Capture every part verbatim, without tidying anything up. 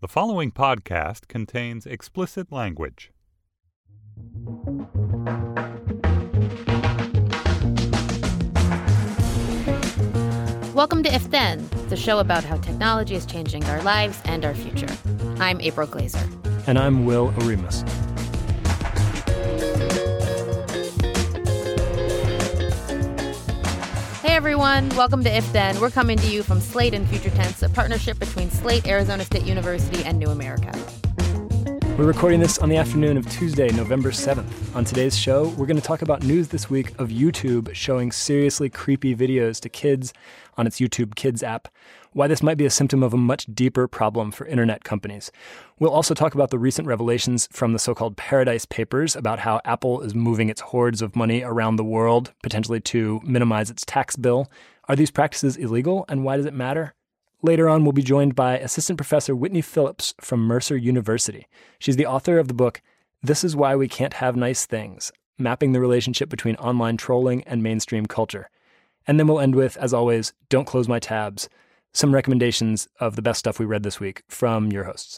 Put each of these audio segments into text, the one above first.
The following podcast contains explicit language. Welcome to If Then, the show about how technology is changing our lives and our future. I'm April Glaser. And I'm Will Oremus. Hey everyone, welcome to If Then. We're coming to you from Slate and Future Tense, a partnership between Slate, Arizona State University, and New America. We're recording this on the afternoon of Tuesday, November seventh. On today's show, we're going to talk about news this week of YouTube showing seriously creepy videos to kids on its YouTube Kids app, why this might be a symptom of a much deeper problem for internet companies. We'll also talk about the recent revelations from the so-called Paradise Papers about how Apple is moving its hordes of money around the world, potentially to minimize its tax bill. Are these practices illegal, and why does it matter? Later on, we'll be joined by Assistant Professor Whitney Phillips from Mercer University. She's the author of the book, This Is Why We Can't Have Nice Things, Mapping the Relationship Between Online Trolling and Mainstream Culture. And then we'll end with, as always, Don't Close My Tabs, some recommendations of the best stuff we read this week from your hosts.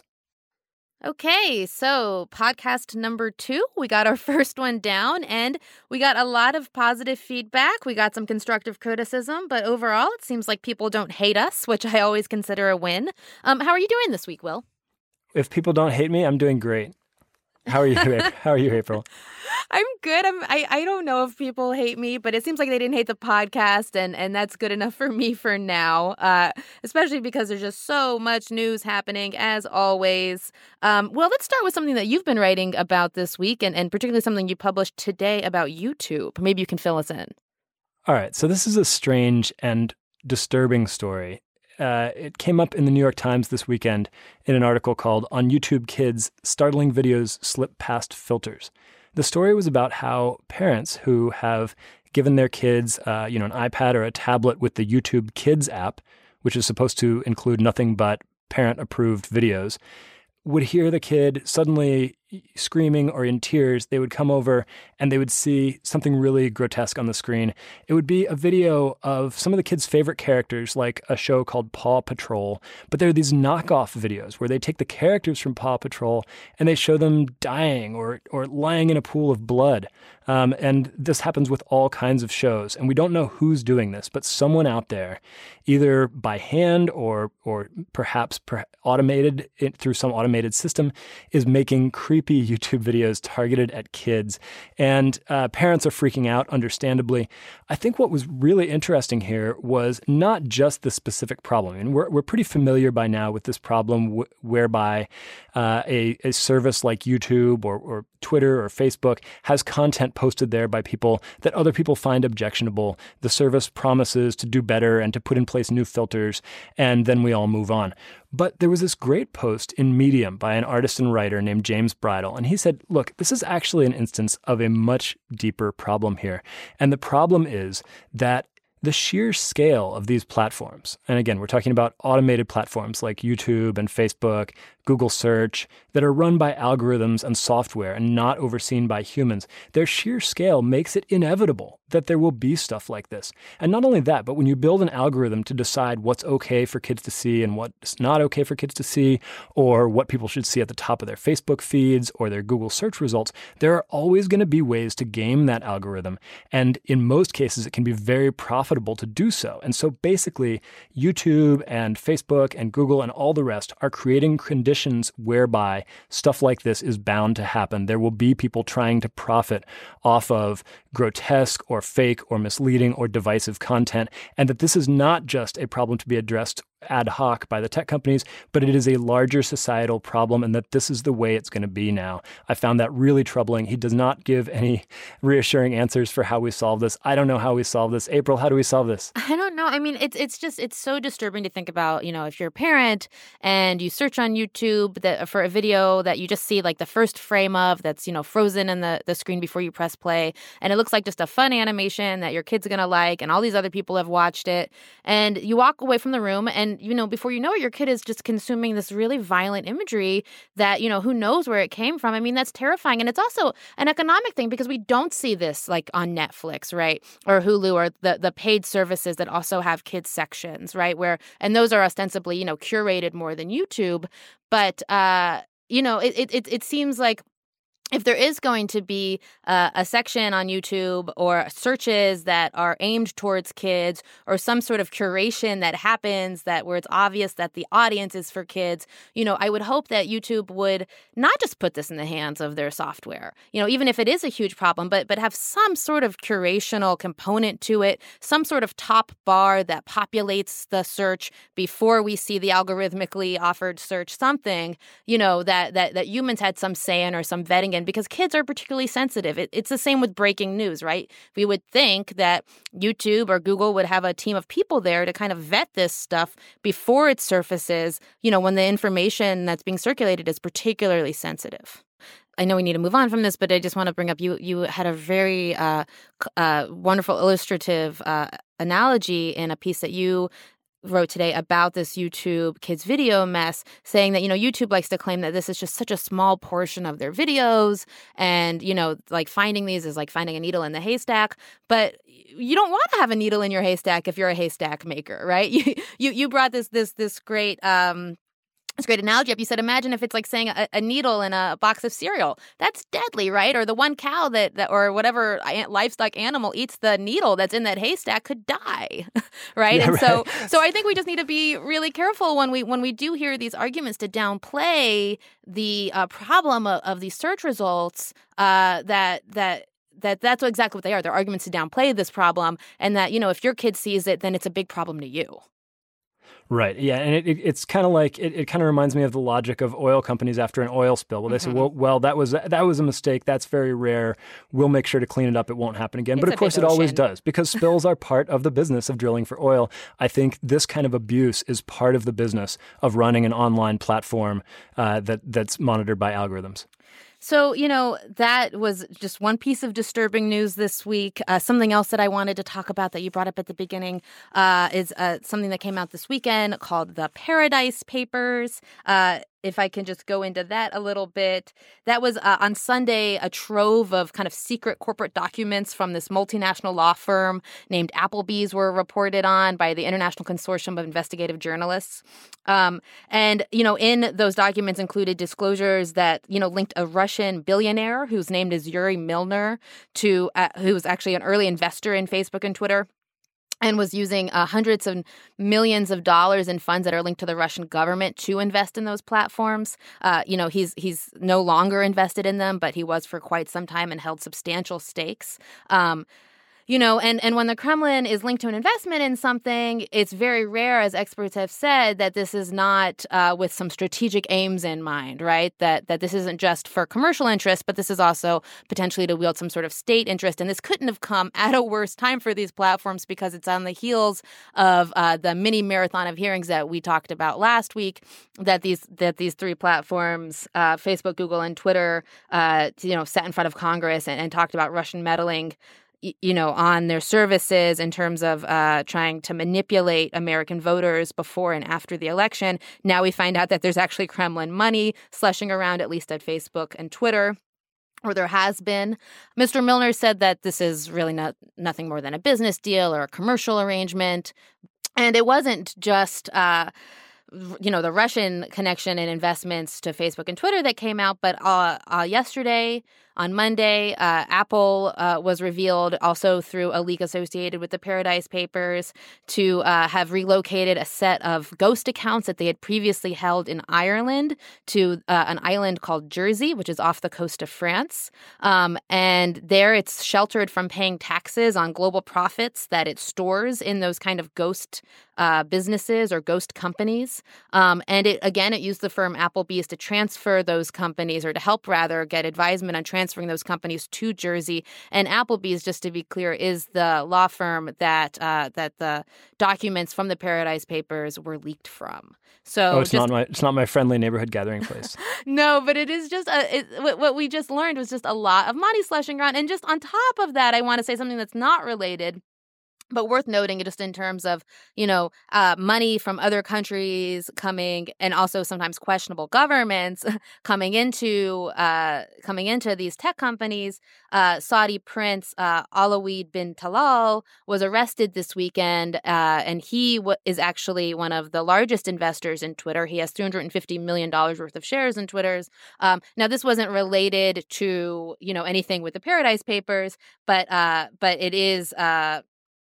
Okay, so podcast number two, we got our first one down, and we got a lot of positive feedback. We got some constructive criticism, but overall, it seems like people don't hate us, which I always consider a win. Um, how are you doing this week, Will? If people don't hate me, I'm doing great. How are you? How are you, April? I'm good. I'm, I I don't know if people hate me, but it seems like they didn't hate the podcast, and, and that's good enough for me for now, uh, especially because there's just so much news happening, as always. Um, well, let's start with something that you've been writing about this week, and, and particularly something you published today about YouTube. Maybe you can fill us in. All right. So this is a strange and disturbing story. Uh, it came up in the New York Times this weekend in an article called On YouTube Kids, Startling Videos Slip Past Filters. The story was about how parents who have given their kids uh, you know, an iPad or a tablet with the YouTube Kids app, which is supposed to include nothing but parent-approved videos, would hear the kid suddenly screaming or in tears. They would come over and they would see something really grotesque on the screen. It would be a video of some of the kids' favorite characters, like a show called Paw Patrol. But there are these knockoff videos where they take the characters from Paw Patrol and they show them dying or or lying in a pool of blood. Um, and this happens with all kinds of shows. And we don't know who's doing this, but someone out there, either by hand or or perhaps per- automated it through some automated system, is making creepy YouTube videos targeted at kids. And uh, parents are freaking out, understandably. I think what was really interesting here was not just the specific problem. I mean, we're, we're pretty familiar by now with this problem w- whereby uh, a, a service like YouTube or, or Twitter or Facebook has content posted there by people that other people find objectionable. The service promises to do better and to put in place new filters, and then we all move on. But there was this great post in Medium by an artist and writer named James Bridle, and he said, look, this is actually an instance of a much deeper problem here. And the problem is that the sheer scale of these platforms, and again, we're talking about automated platforms like YouTube and Facebook, Google Search, that are run by algorithms and software and not overseen by humans, their sheer scale makes it inevitable that there will be stuff like this. And not only that, but when you build an algorithm to decide what's okay for kids to see and what's not okay for kids to see, or what people should see at the top of their Facebook feeds or their Google search results, there are always going to be ways to game that algorithm. And in most cases, it can be very profitable to do so. And so basically, YouTube and Facebook and Google and all the rest are creating conditions whereby stuff like this is bound to happen. There will be people trying to profit off of grotesque or fake or misleading or divisive content, and that this is not just a problem to be addressed ad hoc by the tech companies, but it is a larger societal problem, and that this is the way it's going to be now. I found that really troubling. He does not give any reassuring answers for how we solve this. I don't know how we solve this. April, how do we solve this? I don't know. I mean, it's it's just it's so disturbing to think about, you know, if you're a parent and you search on YouTube that for a video that you just see like the first frame of that's, you know, frozen in the, the screen before you press play, and it looks like just a fun animation that your kid's going to like, and all these other people have watched it, and you walk away from the room and and, you know, before you know it, your kid is just consuming this really violent imagery that, you know, who knows where it came from. I mean, that's terrifying. And it's also an economic thing because we don't see this like on Netflix, right? Or Hulu or the, the paid services that also have kids sections, right? Where, and those are ostensibly, you know, curated more than YouTube. But, uh, you know, it, it, it seems like if there is going to be uh, a section on YouTube or searches that are aimed towards kids or some sort of curation that happens that where it's obvious that the audience is for kids, you know, I would hope that YouTube would not just put this in the hands of their software, you know, even if it is a huge problem, but but have some sort of curational component to it, some sort of top bar that populates the search before we see the algorithmically offered search, something, you know, that that that humans had some say in or some vetting in, because kids are particularly sensitive. It, it's the same with breaking news, right? We would think that YouTube or Google would have a team of people there to kind of vet this stuff before it surfaces, you know, when the information that's being circulated is particularly sensitive. I know we need to move on from this, but I just want to bring up, you you had a very uh, uh, wonderful illustrative uh, analogy in a piece that you wrote today about this YouTube kids video mess, saying that, you know, YouTube likes to claim that this is just such a small portion of their videos. And, you know, like finding these is like finding a needle in the haystack. But you don't want to have a needle in your haystack if you're a haystack maker, right? You you, you brought this this this great um It's a great analogy up. You said, imagine if it's like saying a, a needle in a box of cereal. That's deadly, right? Or the one cow that, that or whatever livestock animal eats the needle that's in that haystack could die, right? Yeah, and right. so, so I think we just need to be really careful when we when we do hear these arguments to downplay the uh, problem of, of these search results. Uh, that that. That that's exactly what they are. They're arguments to downplay this problem, and that, you know, if your kid sees it, then it's a big problem to you. Right. Yeah. And it, it, it's kind of like, it, it kind of reminds me of the logic of oil companies after an oil spill. Well, they mm-hmm. say, well, well, that was that was a mistake. That's very rare. We'll make sure to clean it up. It won't happen again. It's but of course, it ocean. always does, because spills are part of the business of drilling for oil. I think this kind of abuse is part of the business of running an online platform uh, that that's monitored by algorithms. So, you know, that was just one piece of disturbing news this week. Uh, something else that I wanted to talk about that you brought up at the beginning uh, is uh, something that came out this weekend called the Paradise Papers. Uh, if I can just go into that a little bit. That was uh, on Sunday, a trove of kind of secret corporate documents from this multinational law firm named Applebee's were reported on by the International Consortium of Investigative Journalists. Um, and, you know, in those documents included disclosures that, you know, linked a Russian billionaire whose name is Yuri Milner to, uh, who was actually an early investor in Facebook and Twitter, and was using uh, hundreds of millions of dollars in funds that are linked to the Russian government to invest in those platforms. Uh, you know, he's he's no longer invested in them, but he was for quite some time and held substantial stakes. Um, You know, and, and when the Kremlin is linked to an investment in something, it's very rare, as experts have said, that this is not uh, with some strategic aims in mind, right? That that this isn't just for commercial interest, but this is also potentially to wield some sort of state interest. And this couldn't have come at a worse time for these platforms, because it's on the heels of uh, the mini marathon of hearings that we talked about last week, that these that these three platforms, uh, Facebook, Google, and Twitter, uh, you know, sat in front of Congress and, and talked about Russian meddling, you know, on their services in terms of uh, trying to manipulate American voters before and after the election. Now we find out that there's actually Kremlin money slushing around, at least at Facebook and Twitter, or there has been. Mister Milner said that this is really not nothing more than a business deal or a commercial arrangement. And it wasn't just Uh, you know, the Russian connection and investments to Facebook and Twitter that came out. But uh, uh, yesterday, on Monday, uh, Apple uh, was revealed also through a leak associated with the Paradise Papers to uh, have relocated a set of ghost accounts that they had previously held in Ireland to uh, an island called Jersey, which is off the coast of France. Um, and there it's sheltered from paying taxes on global profits that it stores in those kind of ghost uh, businesses or ghost companies. Um, and it again, it used the firm Applebee's to transfer those companies, or to help rather get advisement on transferring those companies to Jersey. And Applebee's, just to be clear, is the law firm that uh, that the documents from the Paradise Papers were leaked from. So oh, it's just, not my it's not my friendly neighborhood gathering place. No, but it is just a, it, what, what we just learned was just a lot of money slushing around. And just on top of that, I want to say something that's not related. But worth noting, just in terms of, you know, uh, money from other countries coming, and also sometimes questionable governments coming into uh, coming into these tech companies. Uh, Saudi Prince uh, Alawid bin Talal was arrested this weekend, uh, and he w- is actually one of the largest investors in Twitter. He has three hundred fifty million dollars worth of shares in Twitter's. Um, now, this wasn't related to, you know, anything with the Paradise Papers, but uh, but it is. Uh,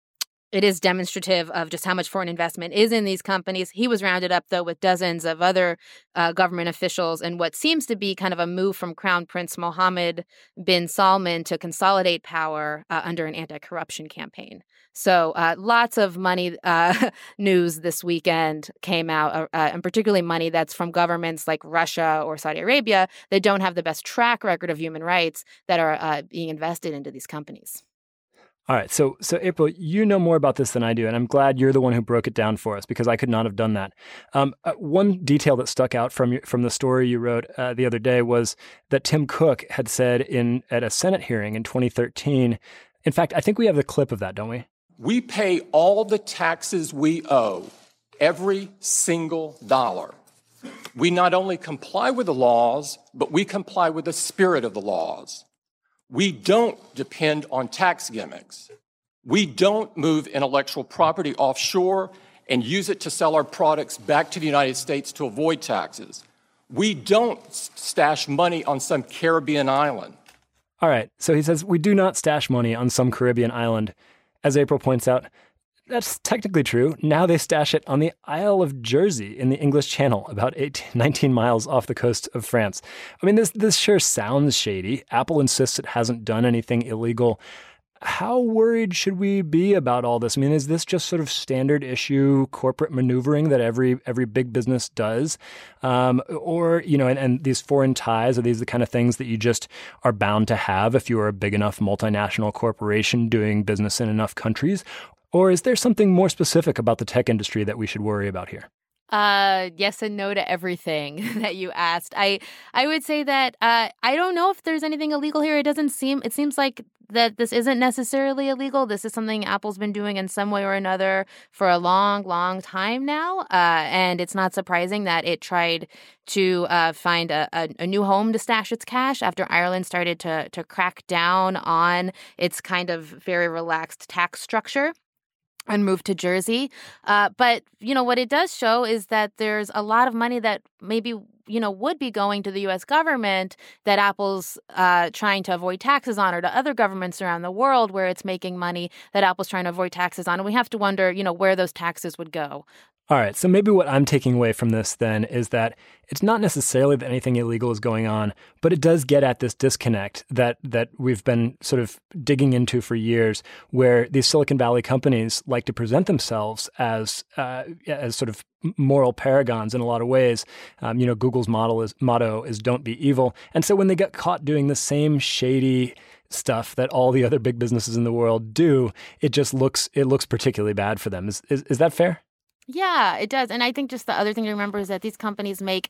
It is demonstrative of just how much foreign investment is in these companies. He was rounded up, though, with dozens of other uh, government officials in what seems to be kind of a move from Crown Prince Mohammed bin Salman to consolidate power uh, under an anti-corruption campaign. So uh, lots of money uh, news this weekend came out, uh, and particularly money that's from governments like Russia or Saudi Arabia that don't have the best track record of human rights that are uh, being invested into these companies. All right. So, so April, you know more about this than I do, and I'm glad you're the one who broke it down for us because I could not have done that. Um, uh, one detail that stuck out from your, from the story you wrote uh, the other day was that Tim Cook had said in at a Senate hearing in twenty thirteen. In fact, I think we have the clip of that, don't we? We pay all the taxes we owe, every single dollar. We not only comply with the laws, but we comply with the spirit of the laws. We don't depend on tax gimmicks. We don't move intellectual property offshore and use it to sell our products back to the United States to avoid taxes. We don't stash money on some Caribbean island. All right. So he says we do not stash money on some Caribbean island. As April points out, that's technically true. Now they stash it on the Isle of Jersey in the English Channel, about eighteen, nineteen miles off the coast of France. I mean, this this sure sounds shady. Apple insists it hasn't done anything illegal. How worried should we be about all this? I mean, is this just sort of standard issue corporate maneuvering that every every big business does? Um, or, you know, and, and these foreign ties, are these the kind of things that you just are bound to have if you are a big enough multinational corporation doing business in enough countries? Or is there something more specific about the tech industry that we should worry about here? Uh, yes and no to everything that you asked. I I would say that uh, I don't know if there's anything illegal here. It doesn't seem, it seems like that this isn't necessarily illegal. This is something Apple's been doing in some way or another for a long, long time now. Uh, and it's not surprising that it tried to uh, find a, a, a new home to stash its cash after Ireland started to to crack down on its kind of very relaxed tax structure and moved to Jersey. Uh, but, you know, what it does show is that there's a lot of money that maybe, you know, would be going to the U S government that Apple's uh, trying to avoid taxes on, or to other governments around the world where it's making money that Apple's trying to avoid taxes on. And we have to wonder, you know, where those taxes would go. All right. So maybe what I'm taking away from this then is that it's not necessarily that anything illegal is going on, but it does get at this disconnect that that we've been sort of digging into for years, where these Silicon Valley companies like to present themselves as uh, as sort of moral paragons in a lot of ways. Um, you know, Google's model is, motto is "Don't be evil," and so when they get caught doing the same shady stuff that all the other big businesses in the world do, it just looks it looks particularly bad for them. Is is, is that fair? Yeah, it does. And I think just the other thing to remember is that these companies make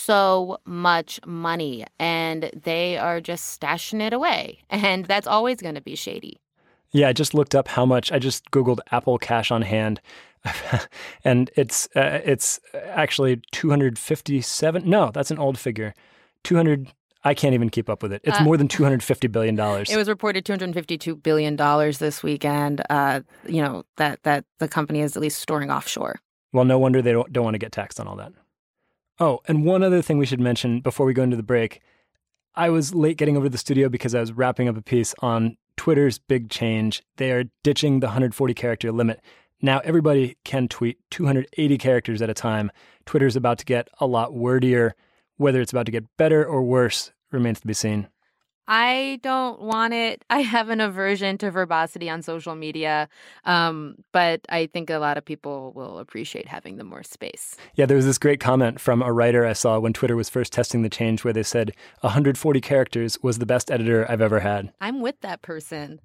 so much money and they are just stashing it away. And that's always going to be shady. Yeah, I just looked up how much. I just Googled Apple cash on hand. And it's uh, it's actually two hundred fifty-seven. No, that's an old figure. two hundred. I can't even keep up with it. It's uh, more than two hundred fifty billion dollars. It was reported two hundred fifty-two billion dollars this weekend, uh, you know, that, that the company is at least storing offshore. Well, no wonder they don't, don't want to get taxed on all that. Oh, and one other thing we should mention before we go into the break. I was late getting over to the studio because I was wrapping up a piece on Twitter's big change. They are ditching the one hundred forty character limit. Now, everybody can tweet two hundred eighty characters at a time. Twitter's about to get a lot wordier. Whether it's about to get better or worse remains to be seen. I don't want it. I have an aversion to verbosity on social media, um, but I think a lot of people will appreciate having the more space. Yeah, there was this great comment from a writer I saw when Twitter was first testing the change where they said one hundred forty characters was the best editor I've ever had. I'm with that person.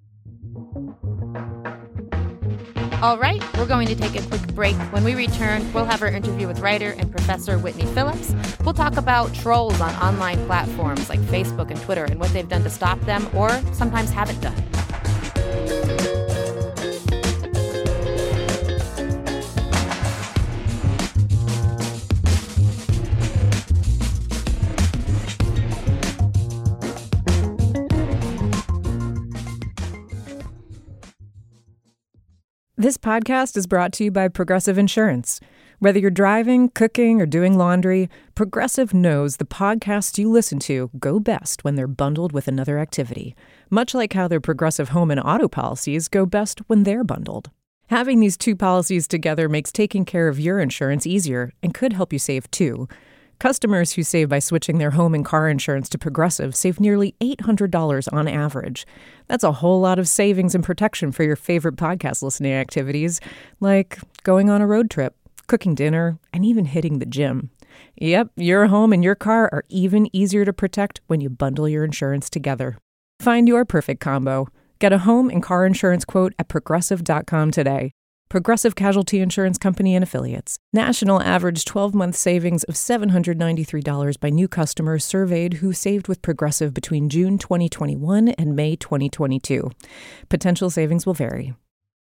All right, we're going to take a quick break. When we return, we'll have our interview with writer and professor Whitney Phillips. We'll talk about trolls on online platforms like Facebook and Twitter and what they've done to stop them or sometimes haven't done. This podcast is brought to you by Progressive Insurance. Whether you're driving, cooking, or doing laundry, Progressive knows the podcasts you listen to go best when they're bundled with another activity, much like how their Progressive home and auto policies go best when they're bundled. Having these two policies together makes taking care of your insurance easier and could help you save too. Customers who save by switching their home and car insurance to Progressive save nearly eight hundred dollars on average. That's a whole lot of savings and protection for your favorite podcast listening activities, like going on a road trip, cooking dinner, and even hitting the gym. Yep, your home and your car are even easier to protect when you bundle your insurance together. Find your perfect combo. Get a home and car insurance quote at progressive dot com today. Progressive Casualty Insurance Company and Affiliates. National average twelve-month savings of seven hundred ninety-three dollars by new customers surveyed who saved with Progressive between June twenty twenty-one and May twenty twenty-two. Potential savings will vary.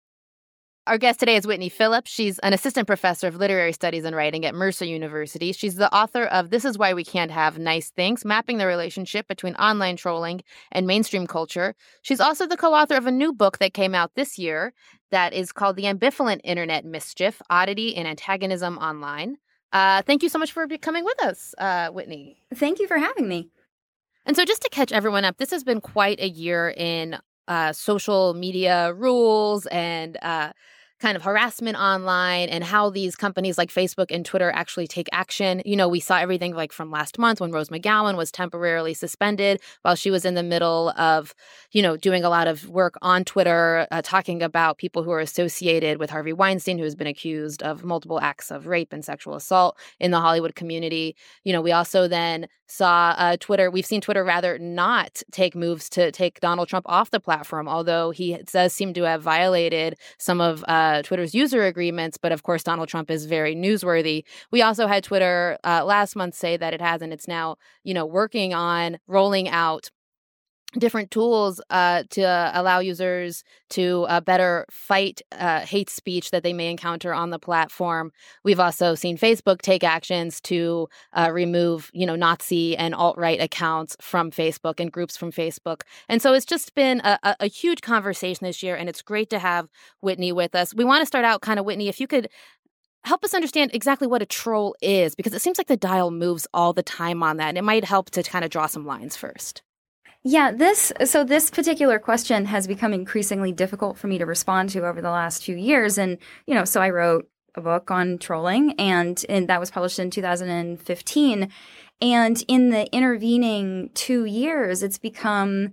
Our guest today is Whitney Phillips. She's an assistant professor of literary studies and writing at Mercer University. She's the author of This Is Why We Can't Have Nice Things, Mapping the Relationship Between Online Trolling and Mainstream Culture. She's also the co-author of a new book that came out this year that is called The Ambivalent Internet Mischief, Oddity and Antagonism Online. Uh, thank you so much for coming with us, uh, Whitney. Thank you for having me. And so just to catch everyone up, this has been quite a year in uh, social media rules and uh kind of harassment online and how these companies like Facebook and Twitter actually take action. You know, we saw everything like from last month when Rose McGowan was temporarily suspended while she was in the middle of, you know, doing a lot of work on Twitter, uh, talking about people who are associated with Harvey Weinstein, who has been accused of multiple acts of rape and sexual assault in the Hollywood community. You know, we also then saw uh, Twitter, we've seen Twitter rather not take moves to take Donald Trump off the platform, although he does seem to have violated some of uh, Twitter's user agreements. But of course, Donald Trump is very newsworthy. We also had Twitter uh, last month say that it hasn't. It's now, you know, working on rolling out different tools uh, to uh, allow users to uh, better fight uh, hate speech that they may encounter on the platform. We've also seen Facebook take actions to uh, remove, you know, Nazi and alt-right accounts from Facebook and groups from Facebook. And so it's just been a, a, a huge conversation this year, and it's great to have Whitney with us. We want to start out kind of, Whitney, if you could help us understand exactly what a troll is, because it seems like the dial moves all the time on that, and it might help to kind of draw some lines first. Yeah, this so this particular question has become increasingly difficult for me to respond to over the last few years. And, you know, so I wrote a book on trolling, and, and that was published in two thousand fifteen. And in the intervening two years, it's become,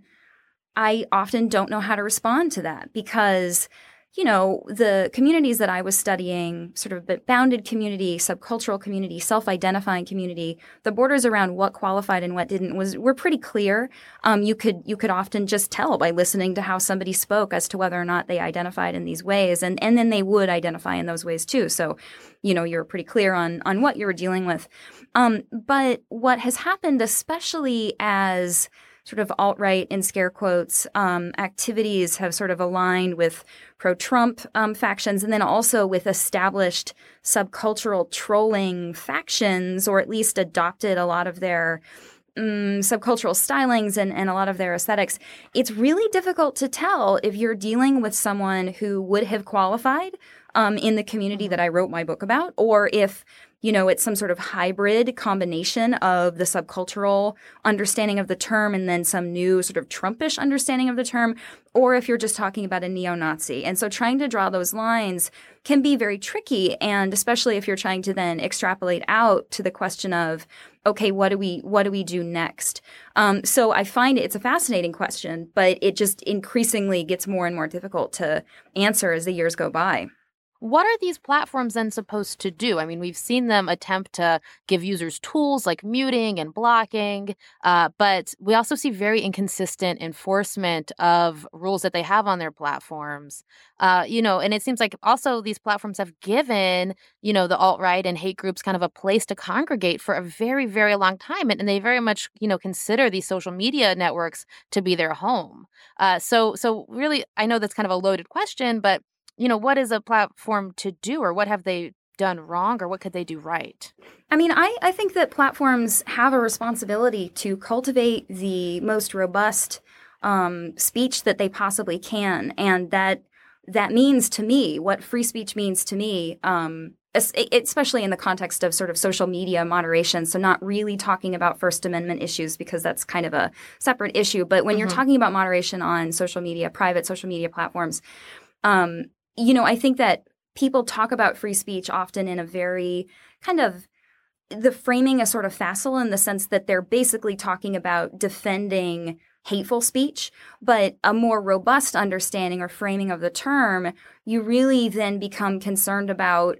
I often don't know how to respond to that because, you know, the communities that I was studying, sort of bounded community, subcultural community, self-identifying community, the borders around what qualified and what didn't was were pretty clear. Um, you could you could often just tell by listening to how somebody spoke as to whether or not they identified in these ways, and and then they would identify in those ways too. So, you know, you're pretty clear on on what you were dealing with. Um, but what has happened, especially as sort of alt-right, in scare quotes, um, activities have sort of aligned with pro-Trump um, factions, and then also with established subcultural trolling factions, or at least adopted a lot of their um, subcultural stylings and, and a lot of their aesthetics. It's really difficult to tell if you're dealing with someone who would have qualified um, in the community that I wrote my book about, or if you know, it's some sort of hybrid combination of the subcultural understanding of the term and then some new sort of Trumpish understanding of the term, or if you're just talking about a neo-Nazi. And so trying to draw those lines can be very tricky, and especially if you're trying to then extrapolate out to the question of, okay, what do we what do we do next? Um, so I find it's a fascinating question, but it just increasingly gets more and more difficult to answer as the years go by. What are these platforms then supposed to do? I mean, we've seen them attempt to give users tools like muting and blocking, uh, but we also see very inconsistent enforcement of rules that they have on their platforms. Uh, you know, and it seems like also these platforms have given, you know, the alt-right and hate groups kind of a place to congregate for a very, very long time. And, and they very much, you know, consider these social media networks to be their home. Uh, so, so really, I know that's kind of a loaded question, but you know, what is a platform to do, or what have they done wrong, or what could they do right? I mean, I, I think that platforms have a responsibility to cultivate the most robust um, speech that they possibly can, and that that means to me, what free speech means to me, um, especially in the context of sort of social media moderation. So not really talking about First Amendment issues because that's kind of a separate issue. But when mm-hmm. you're talking about moderation on social media, private social media platforms, um, you know, I think that people talk about free speech often in a very kind of the framing is sort of facile in the sense that they're basically talking about defending hateful speech, but a more robust understanding or framing of the term, you really then become concerned about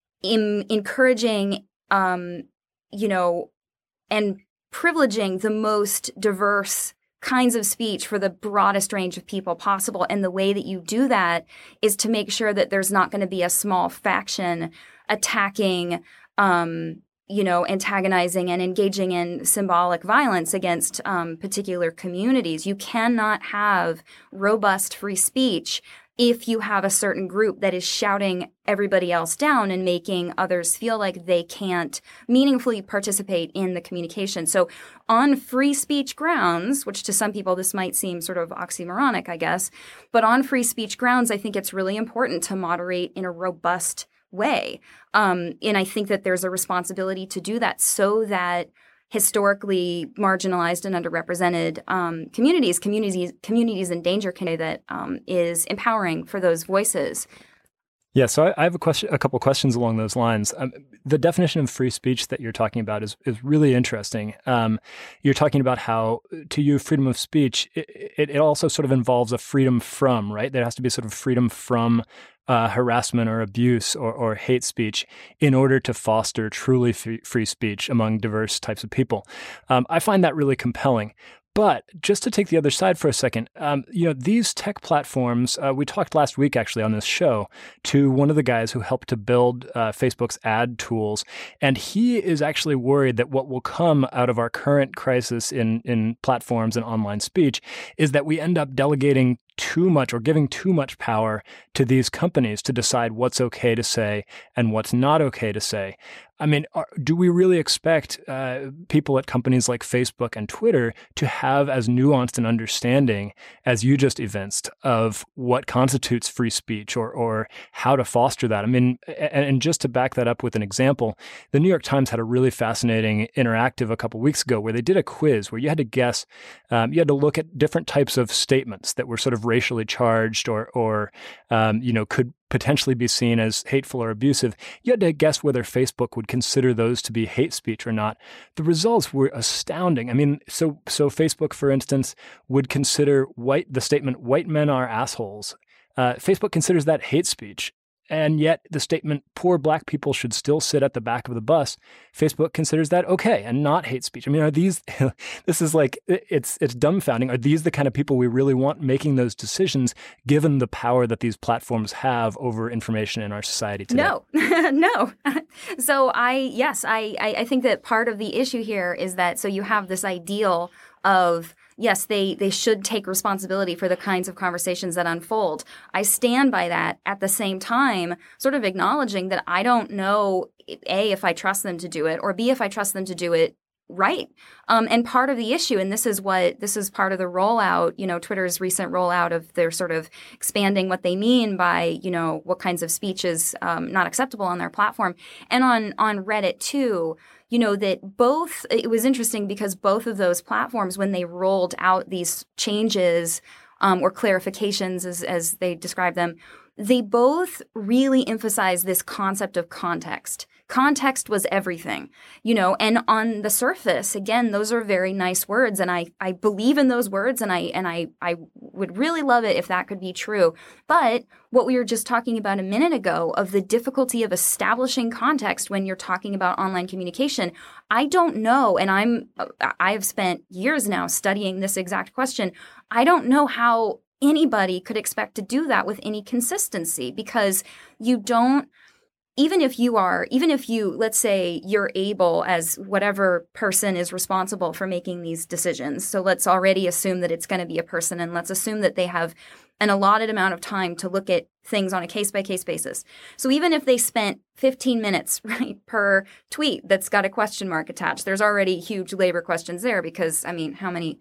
in, encouraging, um, you know, and privileging the most diverse kinds of speech for the broadest range of people possible. And the way that you do that is to make sure that there's not going to be a small faction attacking, um, you know, antagonizing and engaging in symbolic violence against um, particular communities. You cannot have robust free speech if you have a certain group that is shouting everybody else down and making others feel like they can't meaningfully participate in the communication. So on free speech grounds, which to some people this might seem sort of oxymoronic, I guess, but on free speech grounds, I think it's really important to moderate in a robust way. Um, and I think that there's a responsibility to do that so that historically marginalized and underrepresented um, communities, communities, communities in danger, can that um, is empowering for those voices. Yeah, so I, I have a question, a couple questions along those lines. Um, the definition of free speech that you're talking about is is really interesting. Um, you're talking about how, to you, freedom of speech, it, it, it also sort of involves a freedom from, right? There has to be sort of freedom from uh, harassment or abuse or, or hate speech in order to foster truly free, free speech among diverse types of people. Um, I find that really compelling. But just to take the other side for a second, um, you know, these tech platforms, uh, we talked last week actually on this show to one of the guys who helped to build uh, Facebook's ad tools. And he is actually worried that what will come out of our current crisis in, in platforms and online speech is that we end up delegating too much or giving too much power to these companies to decide what's okay to say and what's not okay to say. I mean, are, do we really expect uh, people at companies like Facebook and Twitter to have as nuanced an understanding as you just evinced of what constitutes free speech or or how to foster that? I mean, and, and just to back that up with an example, the New York Times had a really fascinating interactive a couple weeks ago where they did a quiz where you had to guess, um, you had to look at different types of statements that were sort of racially charged or, or um, you know, could potentially be seen as hateful or abusive. You had to guess whether Facebook would consider those to be hate speech or not. The results were astounding. I mean, so so Facebook, for instance, would consider white the statement "white men are assholes." Uh, Facebook considers that hate speech. And yet the statement, poor black people should still sit at the back of the bus, Facebook considers that okay and not hate speech. I mean, are these, this is like, it's it's dumbfounding. Are these the kind of people we really want making those decisions, given the power that these platforms have over information in our society today? No, no. So I, yes, I, I think that part of the issue here is that, so you have this ideal of, yes, they, they should take responsibility for the kinds of conversations that unfold. I stand by that at the same time, sort of acknowledging that I don't know, A, if I trust them to do it, or B, if I trust them to do it right. Um, and part of the issue, and this is what, this is part of the rollout, you know, Twitter's recent rollout of their sort of expanding what they mean by, you know, what kinds of speech is um, not acceptable on their platform. And on, on Reddit too, you know, that both, it was interesting because both of those platforms, when they rolled out these changes um, or clarifications as, as they describe them, they both really emphasize this concept of context. Context was everything, you know, and on the surface, again, those are very nice words. And I, I believe in those words and I and I, I would really love it if that could be true. But what we were just talking about a minute ago of the difficulty of establishing context when you're talking about online communication, I don't know. And I'm I've spent years now studying this exact question. I don't know how anybody could expect to do that with any consistency because you don't. Even if you are, even if you, let's say you're able as whatever person is responsible for making these decisions. So let's already assume that it's going to be a person and let's assume that they have an allotted amount of time to look at things on a case-by-case basis. So even if they spent fifteen minutes, right, per tweet that's got a question mark attached, there's already huge labor questions there because, I mean, how many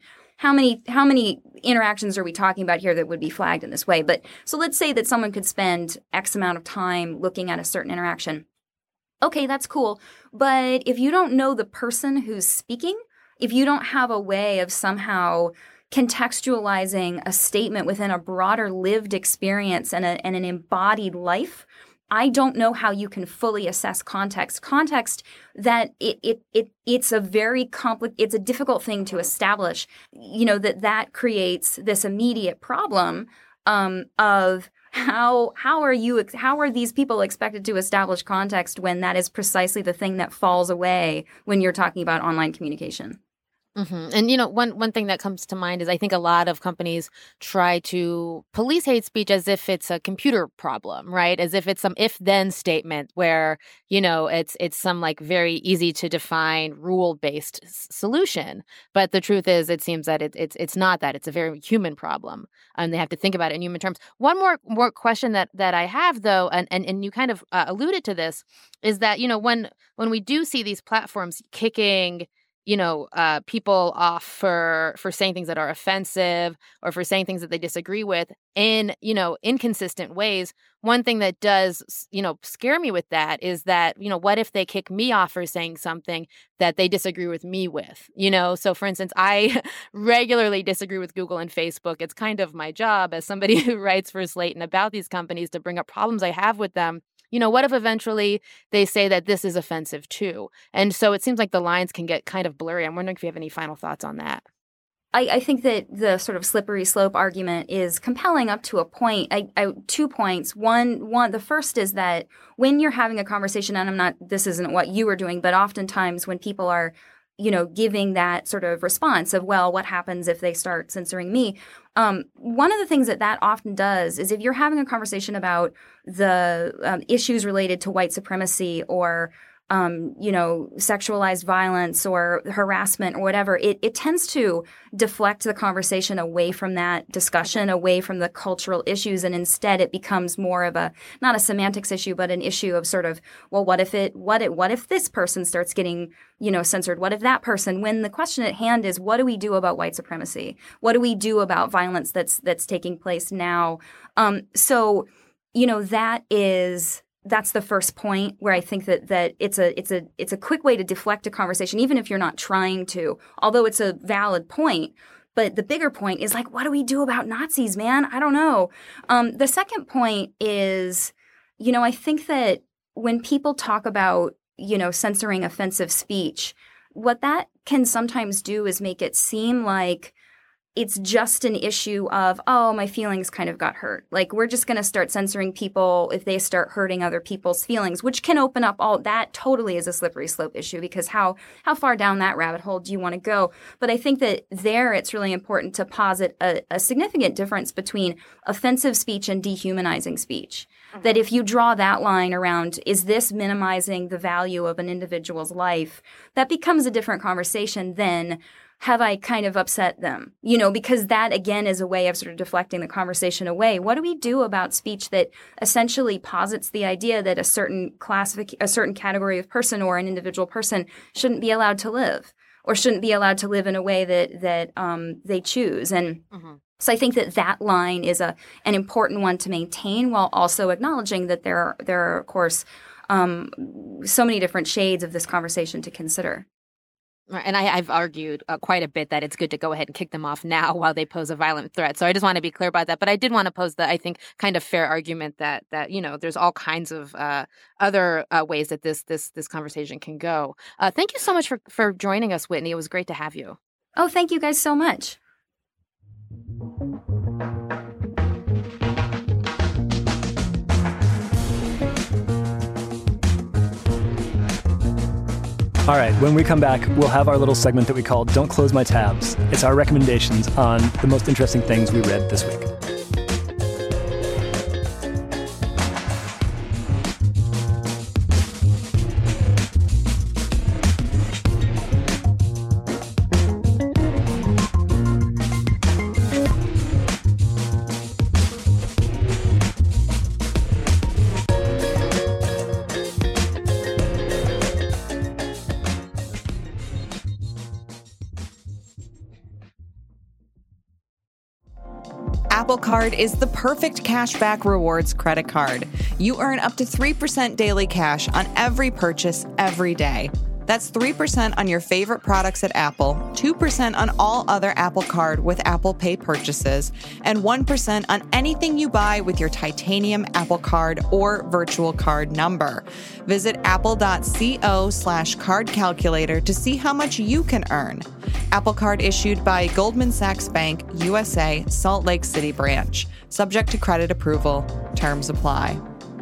how many how many interactions are we talking about here that would be flagged in this way? But so let's say that someone could spend X amount of time looking at a certain interaction. Okay, that's cool. But if you don't know the person who's speaking, if you don't have a way of somehow contextualizing a statement within a broader lived experience and, a, and an embodied life, I don't know how you can fully assess context. Context that it it it it's a very complex, it's a difficult thing to establish. You know, that that creates this immediate problem um, of how how are you how are these people expected to establish context when that is precisely the thing that falls away when you're talking about online communication. Mm-hmm. And, you know, one, one thing that comes to mind is I think a lot of companies try to police hate speech as if it's a computer problem, right? As if it's some if-then statement where, you know, it's it's some like very easy to define rule-based s- solution. But the truth is, it seems that it, it's it's not that. It's a very human problem. And they have to think about it in human terms. One more more question that that I have, though, and, and, and you kind of uh, alluded to this, is that, you know, when when we do see these platforms kicking you know, uh, people off for for saying things that are offensive or for saying things that they disagree with in, you know, inconsistent ways. One thing that does, you know, scare me with that is that, you know, what if they kick me off for saying something that they disagree with me with, you know? So, for instance, I regularly disagree with Google and Facebook. It's kind of my job as somebody who writes for Slate and about these companies to bring up problems I have with them. You know, what if eventually they say that this is offensive too? And so it seems like the lines can get kind of blurry. I'm wondering if you have any final thoughts on that. I, I think that the sort of slippery slope argument is compelling up to a point. I, I, two points. One, one, the first is that when you're having a conversation, and I'm not, this isn't what you were doing, but oftentimes when people are, you know, giving that sort of response of, well, what happens if they start censoring me? Um, one of the things that that often does is if you're having a conversation about the um, issues related to white supremacy or Um, you know, sexualized violence or harassment or whatever, it, it tends to deflect the conversation away from that discussion, away from the cultural issues. And instead it becomes more of a, not a semantics issue, but an issue of sort of, well, what if it, what it, what if this person starts getting, you know, censored? What if that person, when the question at hand is, what do we do about white supremacy? What do we do about violence that's, that's taking place now? Um, so, you know, that is, That's the first point where I think that that it's a it's a it's a quick way to deflect a conversation, even if you're not trying to, although it's a valid point. But the bigger point is like, what do we do about Nazis, man? I don't know. Um, the second point is, you know, I think that when people talk about, you know, censoring offensive speech, what that can sometimes do is make it seem like it's just an issue of, oh, my feelings kind of got hurt. Like, we're just going to start censoring people if they start hurting other people's feelings, which can open up all that totally is a slippery slope issue, because how how far down that rabbit hole do you want to go? But I think that there it's really important to posit a, a significant difference between offensive speech and dehumanizing speech. Mm-hmm. That if you draw that line around, is this minimizing the value of an individual's life, that becomes a different conversation than, have I kind of upset them? You know, because that, again, is a way of sort of deflecting the conversation away. What do we do about speech that essentially posits the idea that a certain classific- a certain category of person or an individual person shouldn't be allowed to live or shouldn't be allowed to live in a way that that um, they choose? And mm-hmm. so I think that that line is a an important one to maintain, while also acknowledging that there are, there are, of course, um, so many different shades of this conversation to consider. And I, I've argued uh, quite a bit that it's good to go ahead and kick them off now while they pose a violent threat. So I just want to be clear about that. But I did want to pose the, I think, kind of fair argument that, that you know, there's all kinds of uh, other uh, ways that this this this conversation can go. Uh, thank you so much for, for joining us, Whitney. It was great to have you. Oh, thank you guys so much. All right, when we come back, we'll have our little segment that we call Don't Close My Tabs. It's our recommendations on the most interesting things we read this week. Apple Card is the perfect cashback rewards credit card. You earn up to three percent daily cash on every purchase every day. That's three percent on your favorite products at Apple, two percent on all other Apple Card with Apple Pay purchases, and one percent on anything you buy with your titanium Apple Card or virtual card number. Visit apple.co slash card calculator to see how much you can earn. Apple Card issued by Goldman Sachs Bank, U S A, Salt Lake City branch. Subject to credit approval. Terms apply.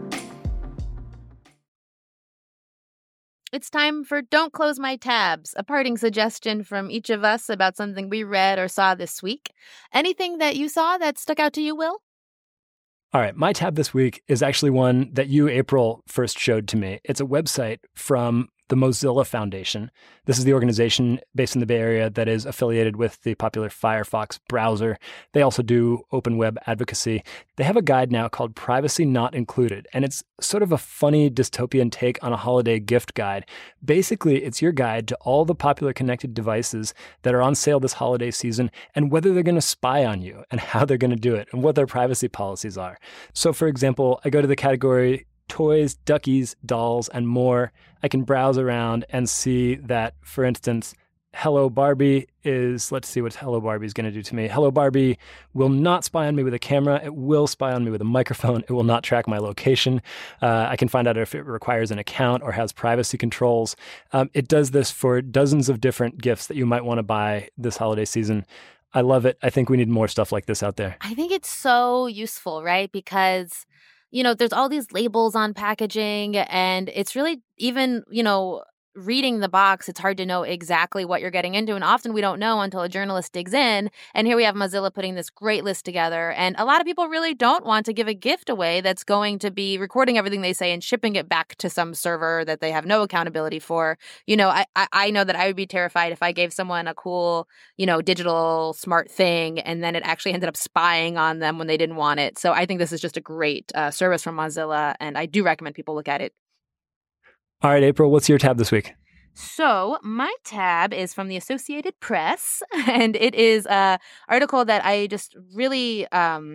It's time for Don't Close My Tabs, a parting suggestion from each of us about something we read or saw this week. Anything that you saw that stuck out to you, Will? All right, my tab this week is actually one that you, April, first showed to me. It's a website from the Mozilla Foundation. This is the organization based in the Bay Area that is affiliated with the popular Firefox browser. They also do open web advocacy. They have a guide now called Privacy Not Included, and it's sort of a funny dystopian take on a holiday gift guide. Basically, it's your guide to all the popular connected devices that are on sale this holiday season and whether they're going to spy on you and how they're going to do it and what their privacy policies are. So, for example, I go to the category toys, duckies, dolls, and more. I can browse around and see that, for instance, Hello Barbie is, let's see what Hello Barbie is going to do to me. Hello Barbie will not spy on me with a camera. It will spy on me with a microphone. It will not track my location. Uh, I can find out if it requires an account or has privacy controls. Um, it does this for dozens of different gifts that you might want to buy this holiday season. I love it. I think we need more stuff like this out there. I think it's so useful, right? Because, you know, there's all these labels on packaging, and it's really even, you know, reading the box, it's hard to know exactly what you're getting into. And often we don't know until a journalist digs in. And here we have Mozilla putting this great list together. And a lot of people really don't want to give a gift away that's going to be recording everything they say and shipping it back to some server that they have no accountability for. You know, I, I know that I would be terrified if I gave someone a cool, you know, digital smart thing and then it actually ended up spying on them when they didn't want it. So I think this is just a great uh, service from Mozilla. And I do recommend people look at it. All right, April, what's your tab this week? So my tab is from the Associated Press, and it is an article that I just really um,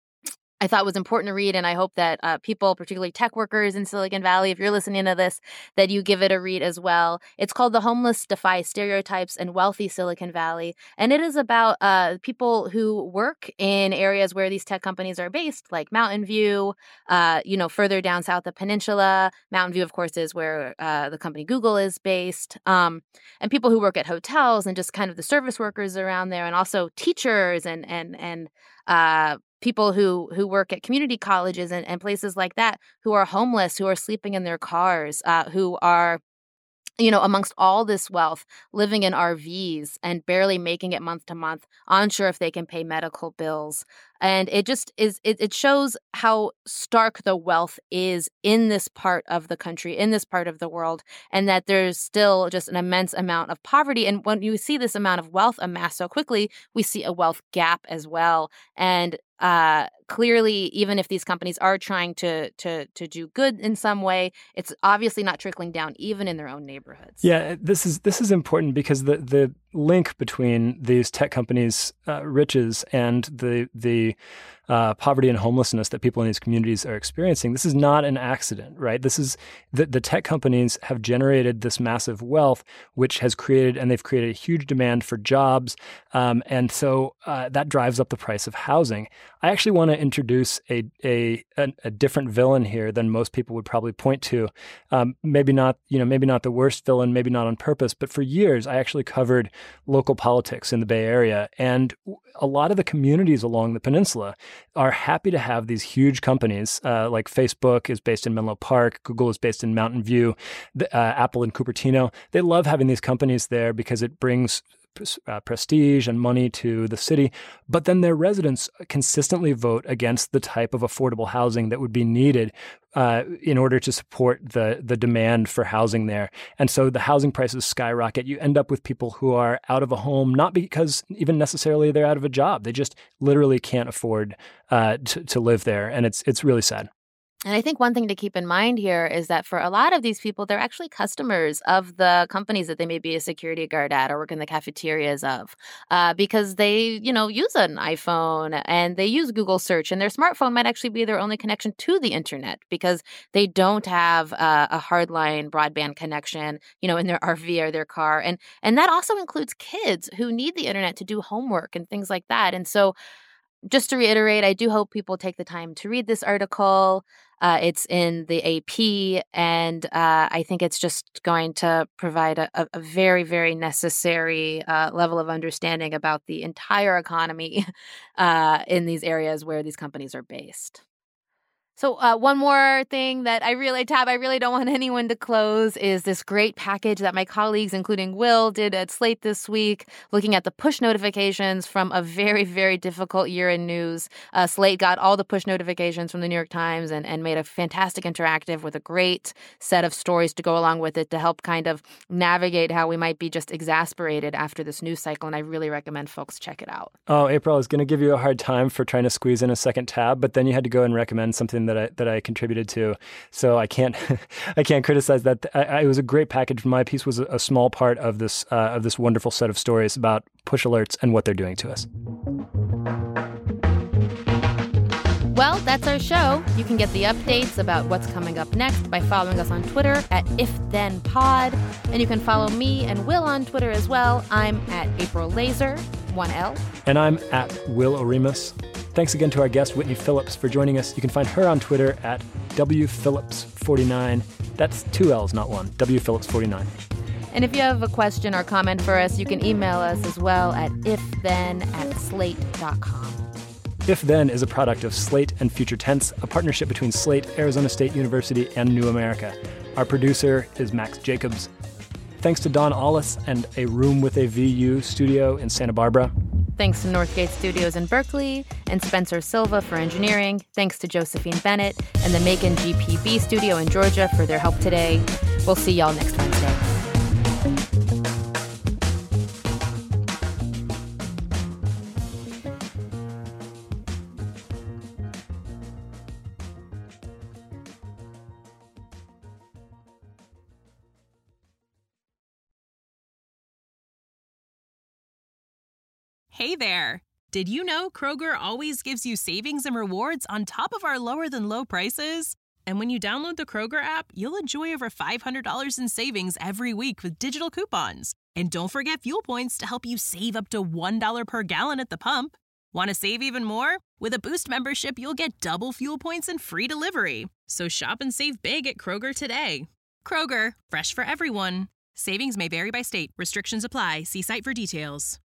I thought was important to read, and I hope that uh, people, particularly tech workers in Silicon Valley, if you're listening to this, that you give it a read as well. It's called The Homeless Defy Stereotypes in Wealthy Silicon Valley, and it is about uh, people who work in areas where these tech companies are based, like Mountain View, uh, you know, further down south the peninsula. Mountain View, of course, is where uh, the company Google is based, um, and people who work at hotels and just kind of the service workers around there, and also teachers and and and uh, people who who work at community colleges and, and places like that, who are homeless, who are sleeping in their cars, uh, who are, you know, amongst all this wealth, living in R Vs and barely making it month to month, unsure if they can pay medical bills. And it just is, it, it shows how stark the wealth is in this part of the country, in this part of the world, and that there's still just an immense amount of poverty. And when you see this amount of wealth amassed so quickly, we see a wealth gap as well. And uh, clearly, even if these companies are trying to to to do good in some way, it's obviously not trickling down even in their own neighborhoods. Yeah, this is this is important because the the link between these tech companies' uh, riches and the the uh, poverty and homelessness that people in these communities are experiencing, this is not an accident, right? This is the, the tech companies have generated this massive wealth, which has created, and they've created a huge demand for jobs. Um, and so uh, that drives up the price of housing. I actually want to introduce a, a, a, a different villain here than most people would probably point to. Um, maybe not, you know, maybe not the worst villain, maybe not on purpose, but for years, I actually covered local politics in the Bay Area. And a lot of the communities along the peninsula are happy to have these huge companies, uh, like Facebook is based in Menlo Park, Google is based in Mountain View, the, uh, Apple in Cupertino. They love having these companies there because it brings Uh, prestige and money to the city, but then their residents consistently vote against the type of affordable housing that would be needed uh, in order to support the the demand for housing there. And so the housing prices skyrocket. You end up with people who are out of a home, not because even necessarily they're out of a job. They just literally can't afford uh, to, to live there. And it's it's really sad. And I think one thing to keep in mind here is that for a lot of these people, they're actually customers of the companies that they may be a security guard at or work in the cafeterias of, uh, because they, you know, use an iPhone and they use Google search, and their smartphone might actually be their only connection to the internet because they don't have uh, a hardline broadband connection, you know, in their R V or their car. And, and that also includes kids who need the internet to do homework and things like that. And so just to reiterate, I do hope people take the time to read this article. Uh, it's in the A P, and uh, I think it's just going to provide a, a very, very necessary uh, level of understanding about the entire economy uh, in these areas where these companies are based. So uh, one more thing that I really, Tab, I really don't want anyone to close is this great package that my colleagues, including Will, did at Slate this week, looking at the push notifications from a very, very difficult year in news. Uh, Slate got all the push notifications from the New York Times and, and made a fantastic interactive with a great set of stories to go along with it to help kind of navigate how we might be just exasperated after this news cycle. And I really recommend folks check it out. Oh, April, I was going to give you a hard time for trying to squeeze in a second tab, but then you had to go and recommend something that I that I contributed to, so I can't I can't criticize that. I, I, it was a great package. My piece was a, a small part of this uh, of this wonderful set of stories about push alerts and what they're doing to us. Well, that's our show. You can get the updates about what's coming up next by following us on Twitter at IfThenPod, and you can follow me and Will on Twitter as well. I'm at April Laser, one L, and I'm at Will Oremus. Thanks again to our guest, Whitney Phillips, for joining us. You can find her on Twitter at W Phillips forty-nine. That's two L's, not one. W Phillips forty-nine. And if you have a question or comment for us, you can email us as well at ifthen at slate dot com. If Then is a product of Slate and Future Tense, a partnership between Slate, Arizona State University, and New America. Our producer is Max Jacobs. Thanks to Don Allis and A Room with a V U studio in Santa Barbara. Thanks to Northgate Studios in Berkeley and Spencer Silva for engineering. Thanks to Josephine Bennett and the Macon G P B studio in Georgia for their help today. We'll see y'all next Wednesday. Hey there! Did you know Kroger always gives you savings and rewards on top of our lower-than-low prices? And when you download the Kroger app, you'll enjoy over five hundred dollars in savings every week with digital coupons. And don't forget fuel points to help you save up to one dollar per gallon at the pump. Want to save even more? With a Boost membership, you'll get double fuel points and free delivery. So shop and save big at Kroger today. Kroger, fresh for everyone. Savings may vary by state. Restrictions apply. See site for details.